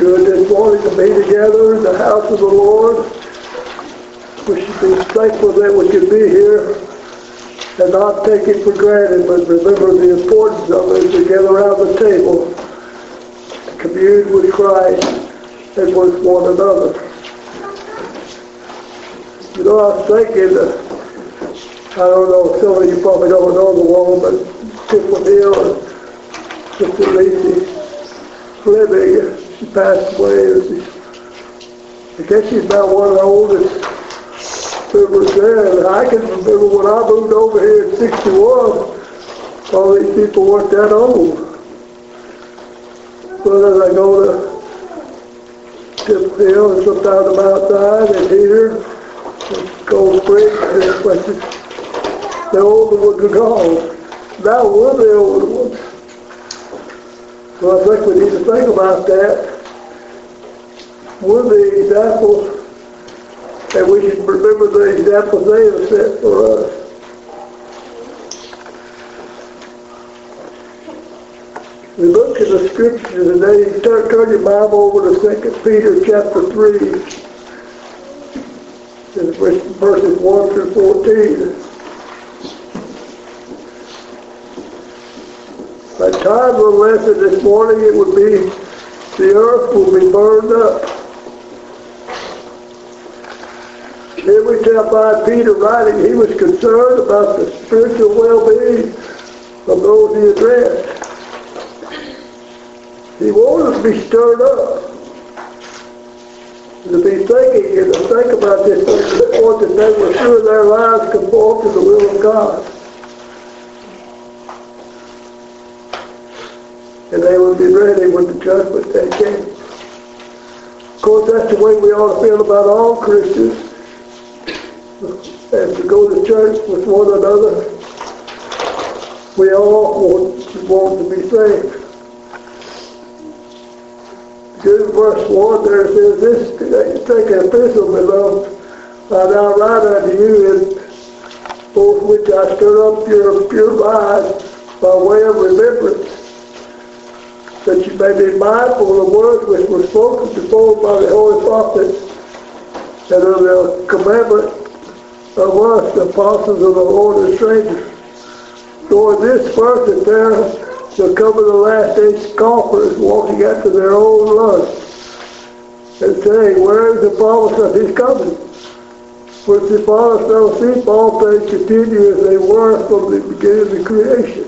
good this morning to be together in the house of the Lord. We should be thankful that we could be here and not take it for granted, but remember the importance of it as we gather around the table to commune with Christ and with one another. You know, I was thinking, I don't know, some of you probably don't know the woman, but Tiffany Hill and Sister Lacey Fleming, she passed away. I guess she's about one of the oldest members there. And I can remember when I moved over here in 61, all these people weren't that old. But as I go to Tiffany Hill and sometimes I'm outside and here, and Cold Springs and this places, the older ones are gone. Now we're the older ones. So I think we need to think about that. We're the examples, and we should remember the examples they have set for us. We look at the scriptures today. Turn your Bible over to 2 Peter chapter 3, verses 1 through 14. My time of the lesson this morning, it would be, the earth will be burned up. Here we can find Peter writing, he was concerned about the spiritual well-being of those he addressed. He wanted to be stirred up, to be thinking and to think about this point that they were sure their lives conform to the will of God. And they would be ready when the judgment day came. Of course, that's the way we ought to feel about all Christians. As we go to church with one another, we all want to be saved. Good verse 1 there says, "This take an epistle, beloved, I now write unto you, in both which I stir up your pure minds by way of remembrance, that you may be mindful of the words which were spoken before by the holy prophets, and of the commandment of us, the apostles of the Lord and strangers. So in this verse that there shall come in the last days scoffers, walking after their own lust, and saying, where is the promise of his coming? Which the fathers fell asleep, all things continue as they were from the beginning of the creation.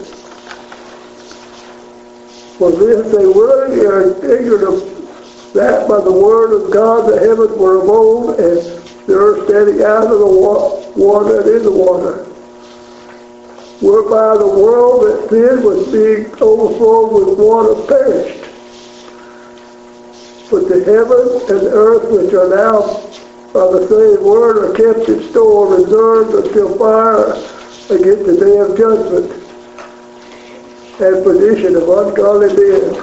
For this they willingly are ignorant of that by the word of God the heavens were of old, and the earth standing out of the water and in the water, whereby the world that then was being overflowed with water perished. But the heavens and the earth, which are now by the same word, are kept in store, reserved until fire against the day of judgment and perdition of ungodly men.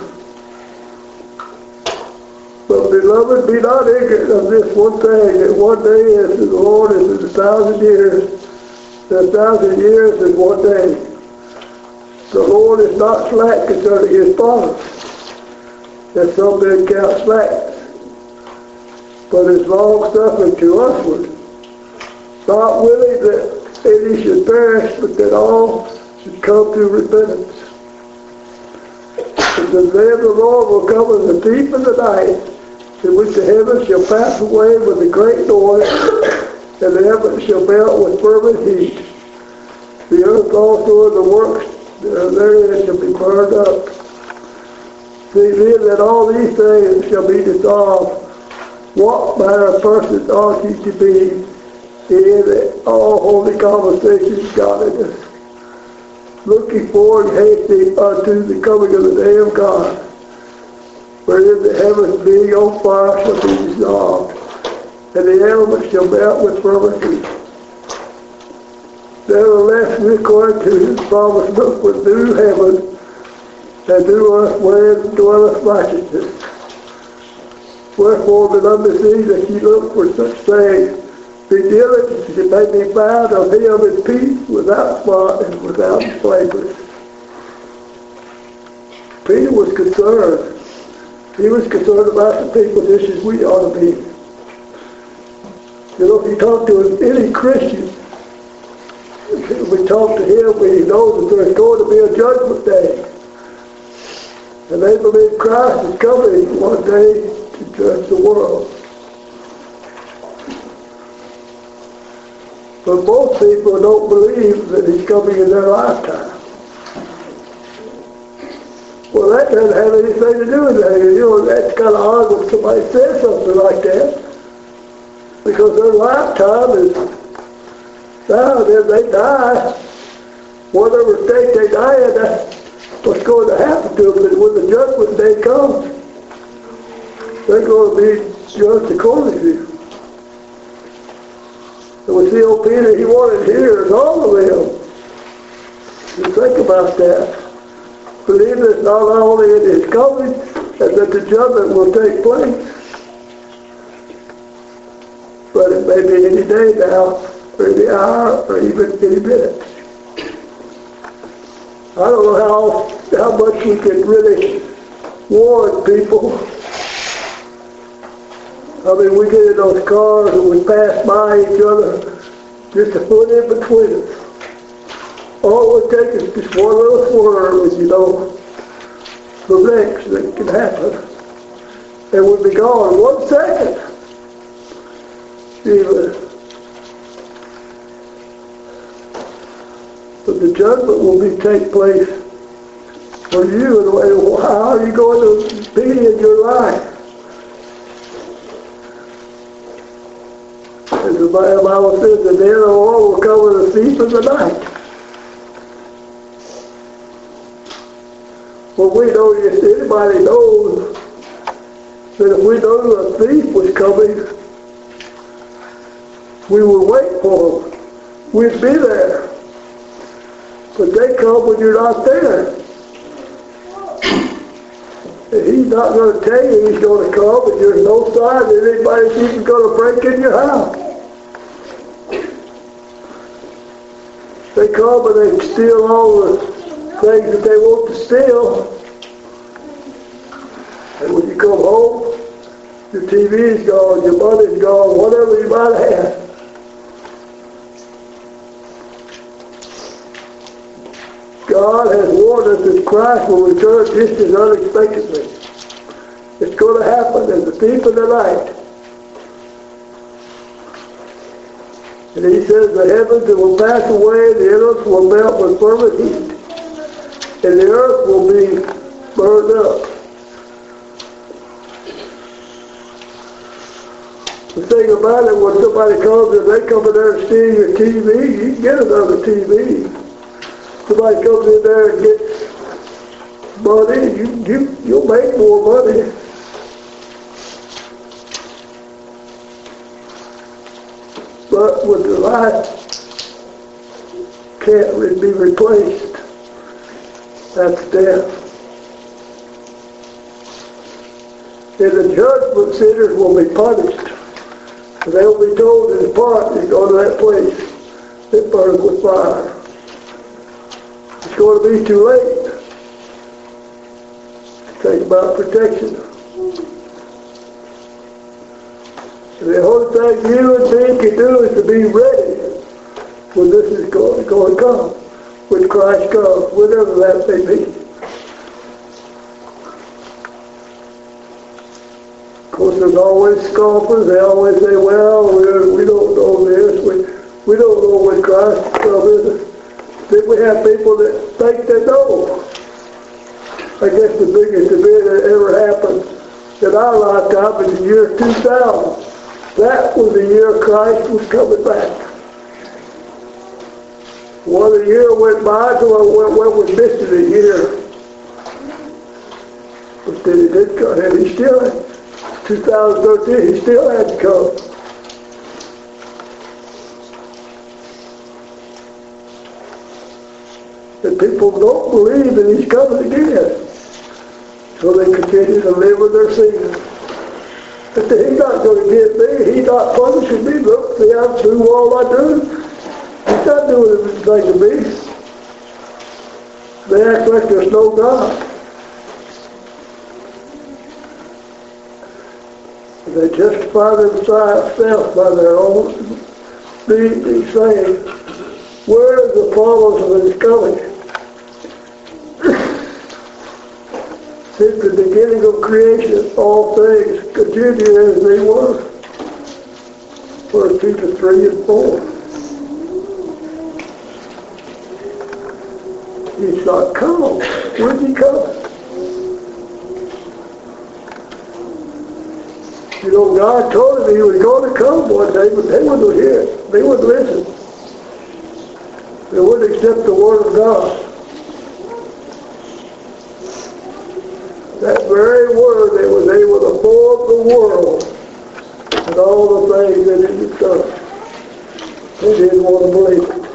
But beloved, be not ignorant of this one thing, that one day as the Lord is in 1,000 years, and 1,000 years is one day. The Lord is not slack concerning his promise, that some men count slackness, but is long-suffering to usward, not willing that any should perish, but that all should come to repentance. And the day of the Lord will come as a thief in the night, in which the heavens shall pass away with a great noise, and the heavens shall melt with fervent heat. The earth also and the works therein shall be burned up. See then that all these things shall be dissolved. What manner of persons ought ye to be in all holy conversations, godliness, looking forward and hasting unto the coming of the day of God, wherein the heavens being on fire shall be dissolved, and the elements shall melt with fervent heat. Nevertheless, we according to his promise look with new heaven and new earth wherein dwelleth righteousness. Wherefore, beloved, see that ye look for such things. Be diligent that you may be found of him in peace, without spot and without blameless. Peter was concerned He was concerned about the people just as we ought to be. You know, if you talk to any Christian, we talk to him when he knows that there's going to be a judgment day. And they believe Christ is coming one day to judge the world. But most people don't believe that he's coming in their lifetime. Well, that doesn't have anything to do with that. You know, that's kind of odd when somebody says something like that. Because their lifetime is now, then they die. Whatever state they die in, that's what's going to happen to them. And when the judgment day comes, they're going to be judged accordingly. And we see old Peter, he wanted hearers, all of them. You think about that. Believe that not only it is coming, and that the judgment will take place, but it may be any day now, or any hour, or even any minute. I don't know how much we can really warn people. I mean, we get in those cars and we pass by each other, just a foot in between us. All it takes is just one little swerve, and you know, the next that can happen. And we'll be gone in 1 second. Even. But the judgment will take place for you, and how are you going to be in your life? As the Bible says, the day of the Lord will come with a thief in the night. Well, we know, if anybody knows that if we knew a thief was coming, we would wait for him. We'd be there. But they come when you're not there. And he's not going to tell you he's going to come, and there's no sign that anybody's even going to break in your house. They come and they steal all the things that they want to steal. And when you come home, your TV's gone, your money's gone, whatever you might have. God has warned us that Christ will return just as unexpectedly. It's going to happen as a thief in the night. And he says the heavens will pass away, the earth will melt with fervent heat, and the earth will be burned up. The thing about it, when somebody comes and they come in there and steal your TV, you can get another TV. Somebody comes in there and gets money, you'll make more money. But when the life can't be replaced, that's death. In the judgment, sinners will be punished. They'll be told to depart and go to that place that burns with fire. It's going to be too late. Think about protection. The only thing you and me can do is to be ready when this is going to come, when Christ comes, whatever that may be. Of course, there's always scoffers. They always say, well, we don't know this. We don't know when Christ comes. Then we have people that think they know. I guess the biggest event that ever happened in our lifetime is the year 2000. That was the year Christ was coming back. Well, the year went by, so I was missing a year. But then he did come, and he still had, 2013, he still had to come. And people don't believe that he's coming again. So they continue to live with their sins. But he's not going to get me. He's not punishing me. Look, see, I'm through all I do. He's not doing anything to me. They act like there's no God. They justify themselves by their own being saying, where is the promise of his coming? Since the beginning of creation, all things continue as they were. Verse 2 to 3 and 4. He's not come. When's he coming? You know, God told him he was going to come one day, but they wouldn't hear. They wouldn't listen. They wouldn't accept the word of God. That very word that was able to form the world and all the things that it had done. They didn't want to believe it.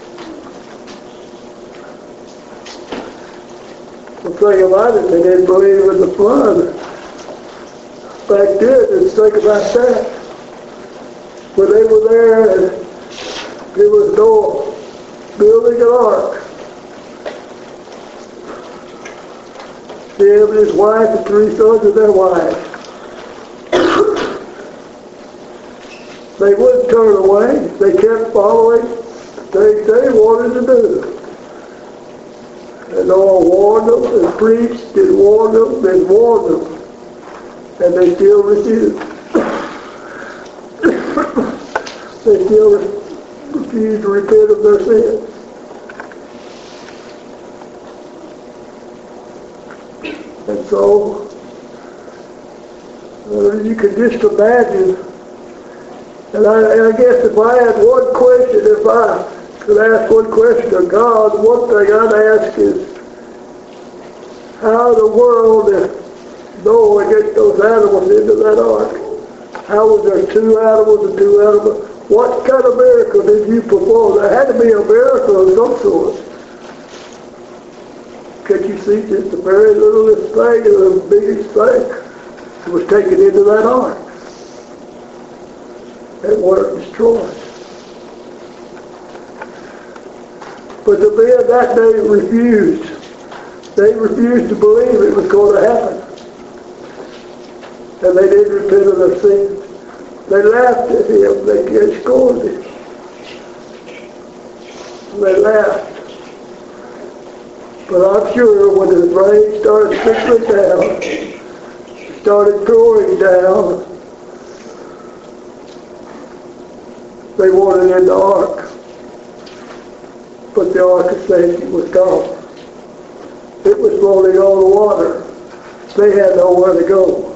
The thing about it, they didn't believe in the flood. Back then, just think about that. When they were there and there was Noah building an ark. Him and his wife and 3 sons and their wives. They wouldn't turn away. They kept following the things they wanted to do. And Noah warned them and preached and warned them and warned them. And they still refused. They still refused to repent of their sins. And so, you can just imagine, and I guess if I had one question, if I could ask one question of God, one thing I'd ask is, how in the world did Noah get those animals into that ark? How was there 2 animals and 2 animals? What kind of miracle did you perform? There had to be a miracle of some sort. Can't you see just the very littlest thing and the biggest thing that was taken into that ark? And weren't destroyed. But the men that day refused. They refused to believe it was going to happen. And they didn't repent of their sins. They laughed at him. They scorned him. They laughed. But I'm sure when the rain started trickling down, started pouring down, they wanted in the ark. But the ark of safety was gone. It was floating on the water. They had nowhere to go.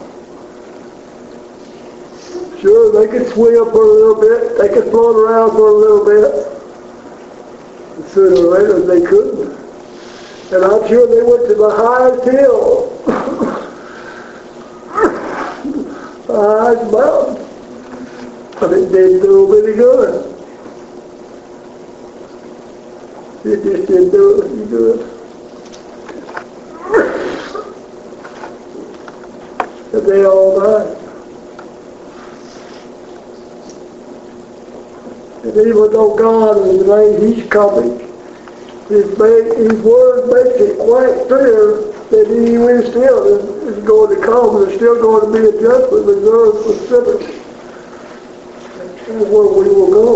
Sure, they could swim for a little bit. They could float around for a little bit. And sooner or later, they couldn't. And I'm sure they went to the highest hill. The highest mountain. But it didn't do them any good. It just didn't do it any good. And they all died. And even though God is saying He's coming, His word makes it quite clear that He is still is going to come. There's still going to be a judgment reserved for sinners. That's where we will go.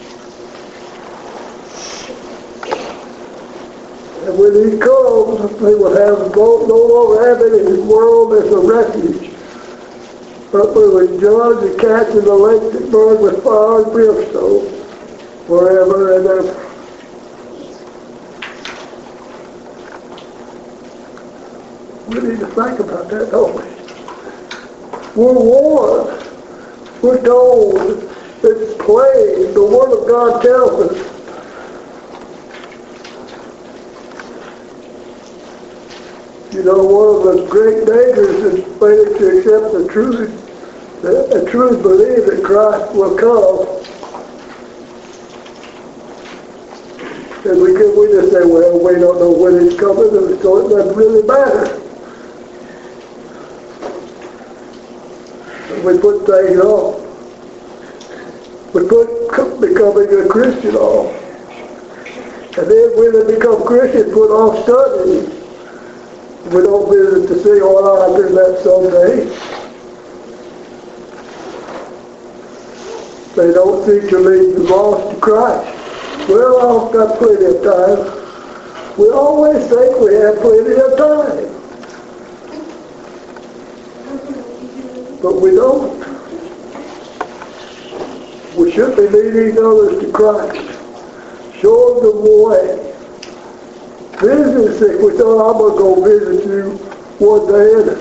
And when He comes, they will have no longer have it in His world as a refuge, but we will judge and cast in the lake that burns with fire and brimstone forever and ever. We need to think about that, don't we? We're warned. We're told. It's plain. The Word of God tells us. You know, one of the great dangers is failing to accept the truth, a true belief that Christ will come. And we just say, well, we don't know when He's coming, and so it doesn't really matter. We put things off. We put becoming a Christian off. And then when they become Christians, put off studying. We don't visit to see, oh, I'll do that someday. They don't seek to lead the lost to Christ. Well, I've got plenty of time. We always think we have plenty of time. But we don't. We should be leading others to Christ. Show them the way. Visiting sick, we thought, I'm going to go visit you one day, and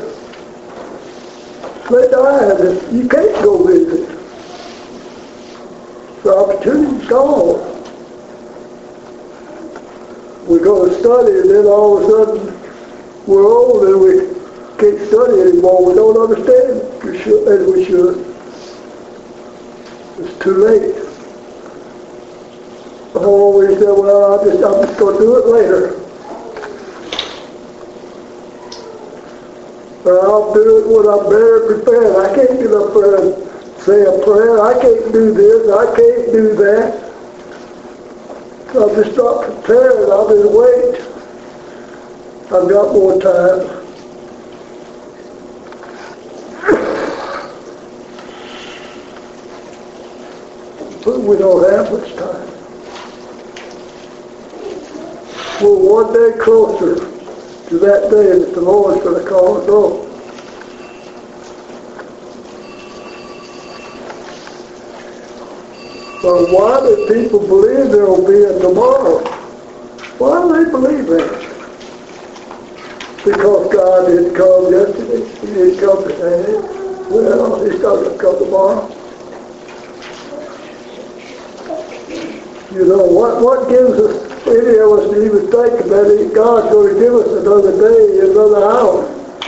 they died, and you can't go visit. The opportunity's gone. We're going to study, and then all of a sudden we're old and we can't study anymore. We don't understand as we should. It's too late. I always said, well, I'm just going to do it later. Or I'll do it when I'm better prepared. I can't get up there and say a prayer. I can't do this. I can't do that. I'm just not prepared. I'll just wait. I've got more time. But we don't have much time. We're one day closer to that day that the Lord's going to call us home. But why do people believe there will be a tomorrow? Why do they believe that? Because God didn't come yesterday. He didn't come today. Well, He's not going to come tomorrow. You know, what gives us, any of us to even think that God's going to give us another day, another hour?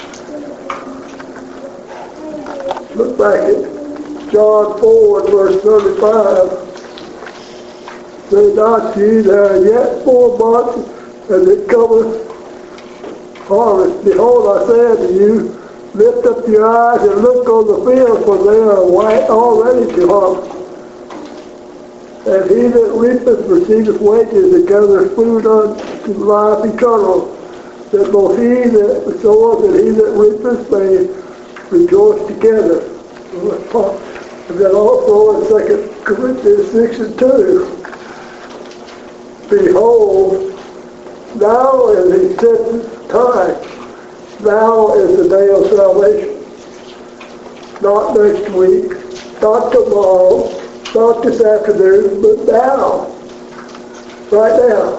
Look back at John 4 verse 35. Say not ye, there are yet 4 months, and it cometh harvest. Behold, I say unto you, lift up your eyes and look on the field, for they are white already to harvest. And he that reapeth receiveth wages, and gathereth food unto life eternal, that both he that soweth and he that reapeth may rejoice together. And then also in 2 Corinthians 6 and 2, behold, now is the set time, now is the day of salvation. Not next week, not tomorrow, not this afternoon, but now. Right now.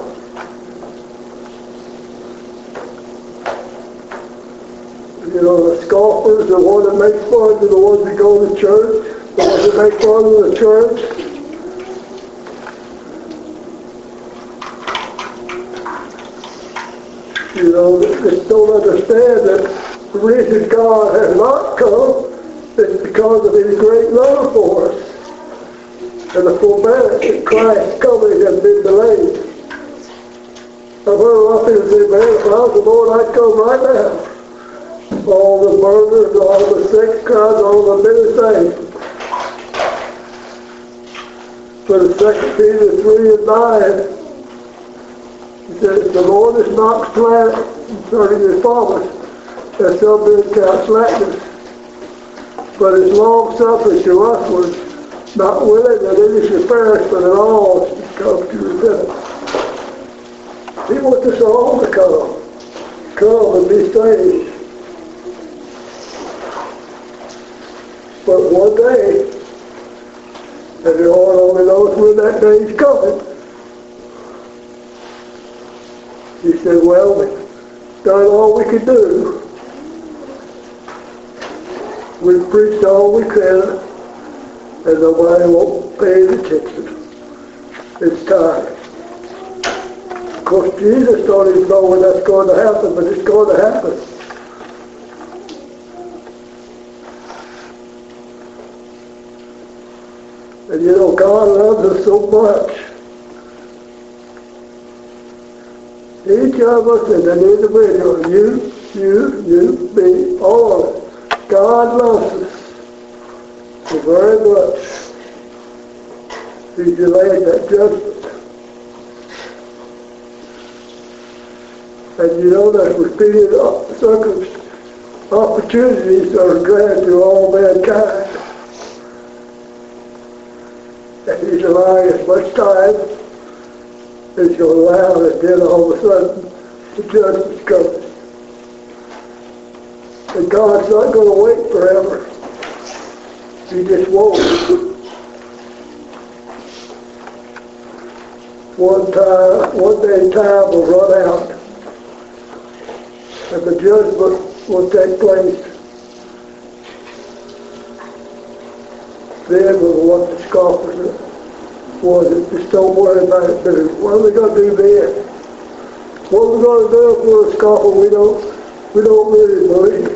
You know, the scoffers, the ones that make fun of the ones that go to church, the ones that make fun of the church. You know, they don't understand that the reason God has not come is because of His great love for us. And the forbearance that Christ's coming has been delayed. I've heard a lot of people say, man, if I was the Lord, I'd come right now. All the murders, all the sex crimes, all the many things. But in 2 Peter 3 and 9, he says, the Lord is not slack concerning His promise, as some men count slackness, but is long-suffering to usward, not willing that any should perish, but that all should come to repentance. He wants us all to come and be saved. But one day, and the Lord only knows when that day is coming, He said, well, we've done all we could do. We've preached all we can, and nobody won't pay the attention. It's time. Of course, Jesus don't even know when that's going to happen, but it's going to happen. And you know, God loves us so much. Each of us is an individual. You, me, all of us. God loves us so very much. He delayed that judgment. And you know that repeated opportunities are granted to all mankind. He's allowing as much time as you'll allow, and then all of a sudden the judgment's coming. And God's not going to wait forever. He just won't. One day time will run out, and the judgment will take place. Then we'll want the scoffers was it. Just don't worry about it. What are we going to do then? What are we going to do if we're a scoffer we don't really believe?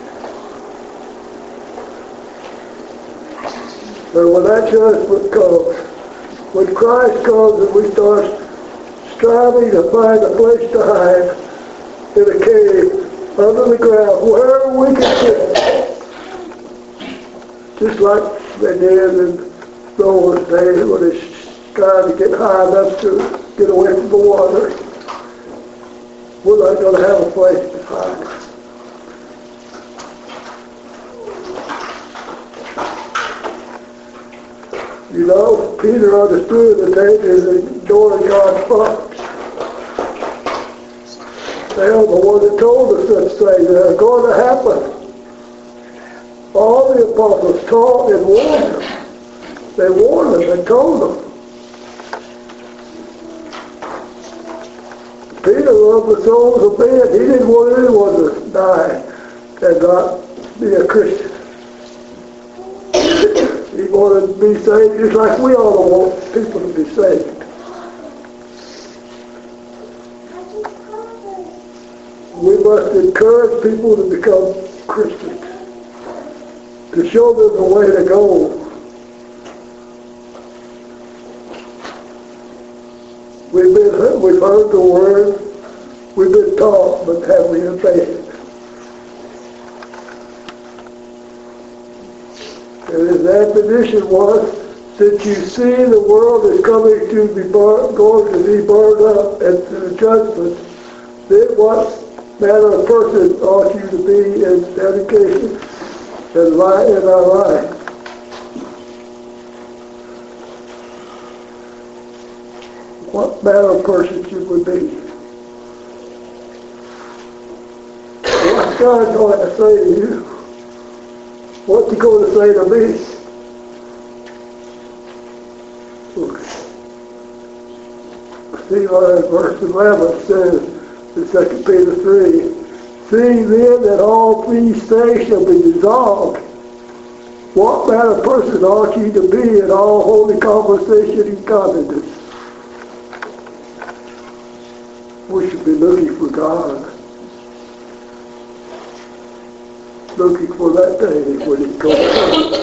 But when that judgment comes, when Christ comes and we start striving to find a place to hide in a cave, under the ground, wherever we can get, just like they did in Noah's day when they trying to get high enough to get away from the water, we're not going to have a place to hide. You know, Peter understood the dangers of ignoring God's promise. They are the one that told us such things that are going to happen. All the apostles taught and warned them. They warned them and told them. Peter loved the souls of men. He didn't want anyone to die and not be a Christian. He wanted to be saved just like we all want people to be saved. We must encourage people to become Christians, to show them the way to go. We've heard the word, we've been taught, but have we obeyed it? And his admonition was, since you see the world is going to be burned up at the judgment, then what manner of person ought you to be in dedication and light in our life? What manner of person should we be? What's God going to say to you? What's he going to say to me? See what verse 11 says in 2 Peter 3. Seeing then that all these things shall be dissolved, what manner of person ought ye to be in all holy conversation and godliness? We should be looking for God. Looking for that day when he comes.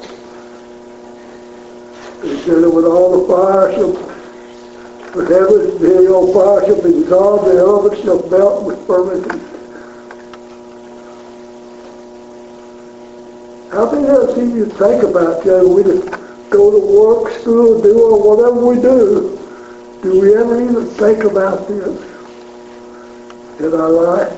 He said that when all the fire shall, the heavens being on fire shall be dissolved, the elements shall melt with fermenting. How many of us you think about that? We just go to work, school, do or whatever we do. Do we ever even think about this in our life?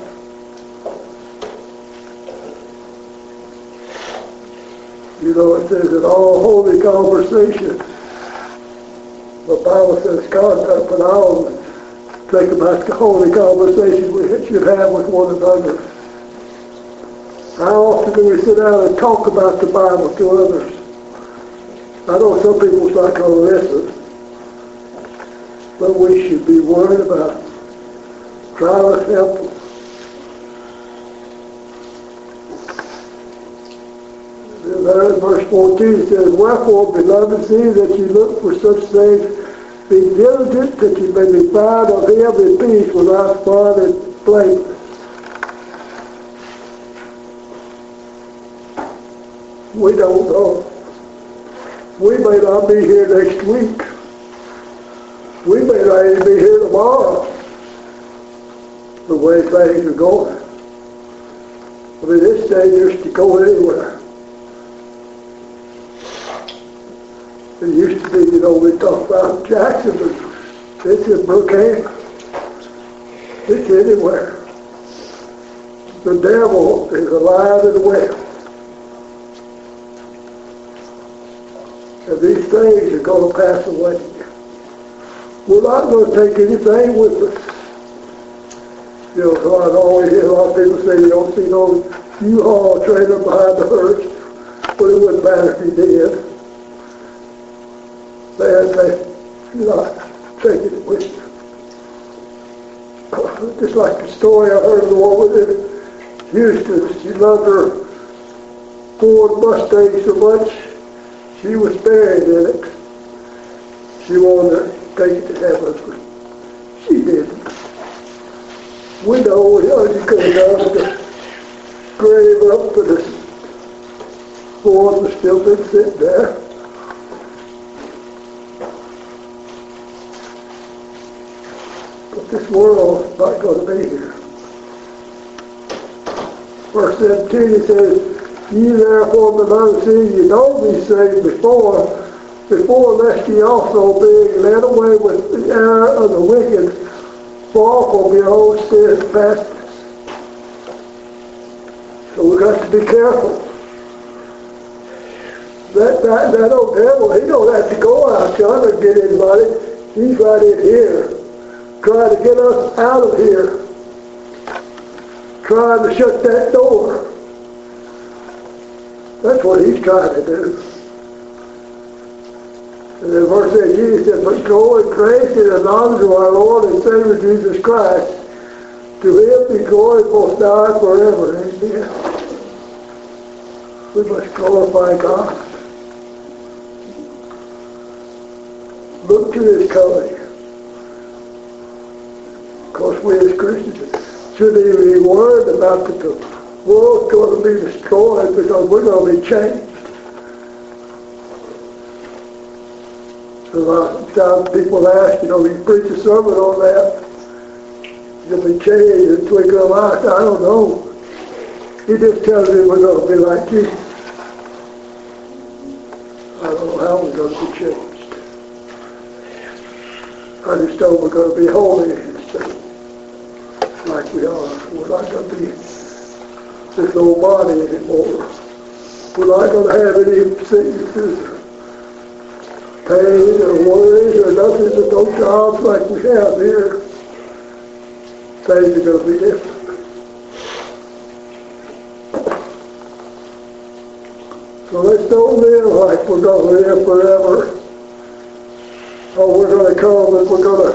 You know, it says in all holy conversation. The Bible says conduct, but I always think about the holy conversation we should have with one another. How often do we sit down and talk about the Bible to others? I know some people's not going to listen, but we should be worried about it. Try to help them. There in verse 14 it says, wherefore, beloved, see that you look for such things, be diligent that you may be found of him in peace without spot and blame. We don't know. We may not be here next week. We may not even be here tomorrow, the way things are going. I mean, it's dangerous to go anywhere. It used to be, you know, we talk about Jackson, but it's in Brookhaven. It's anywhere. The devil is alive and well. And these things are going to pass away. We're not going to take anything with us. You know, so I always hear a lot of people say you don't see no U-Haul trailer behind the hearse, but it wouldn't matter if you did. You're not taking it with you. Just like the story I heard of the woman in Houston. She loved her Ford Mustang so much, she was buried in it. She wanted to take it to heaven, but she didn't. We know what you could have done to grave up, but the Ford was still been sitting there. But this world is not going to be here. Verse 17 says, ye therefore, beloved, seeing you know be saved before lest ye also being led away with the error of the wicked, fall from your own steadfastness. So we've got to be careful. That old devil, he don't have to go out trying to get anybody. He's right in here, trying to get us out of here, trying to shut that door. That's what he's trying to do. And then verse 18 says, but go in grace and in knowledge of our Lord and Savior Jesus Christ. To him be glory both now and forever. Amen. We must glorify God. Look to his coming. Because we as Christians shouldn't even be worried about the world's going to be destroyed because we're going to be changed. So a lot of times people ask, you preach a sermon on that, you'll be changed in a twinkling of an eye. I don't know. He just tells me we're going to be like Jesus. I don't know how we're going to be changed. I just know we're going to be holy like we are. We're not going to be this old body anymore. We're not going to have any sicknesses or pain or worries or nothing, but no jobs like we have here. Things are going to be different. So let's don't live like we're going to live forever. Or we're going to come and we're going to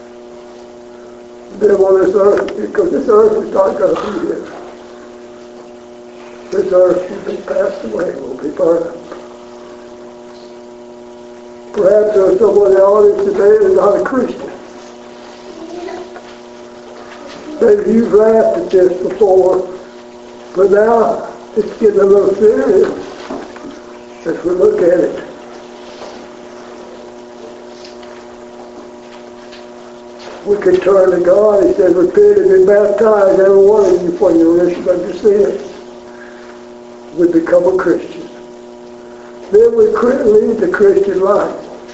live on this earth, because this earth is not going to be here. This earth will be passed away, will be burned up. Perhaps there's someone in the audience today that's not a Christian. Maybe you've laughed at this before, but now it's getting a little serious as we look at it. We can turn to God. He said, repent and be baptized, every one of you, for your remission of your sins. We become a Christian. Then we lead the Christian life.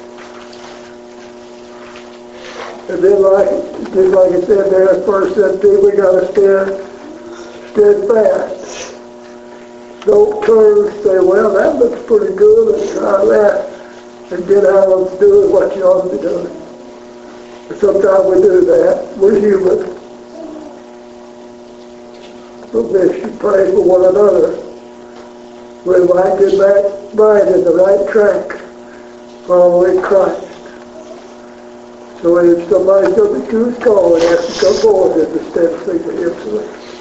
And then just like it said there in 1 17, we got to stand steadfast. Don't turn and say, well, that looks pretty good, and try that, and get out of doing what you ought to be doing. But sometimes we do that. We're human. But we should pray for one another. We might get back right in the right track, following Christ. So if somebody's going to choose call and have to come forward, then the steps they can him to it.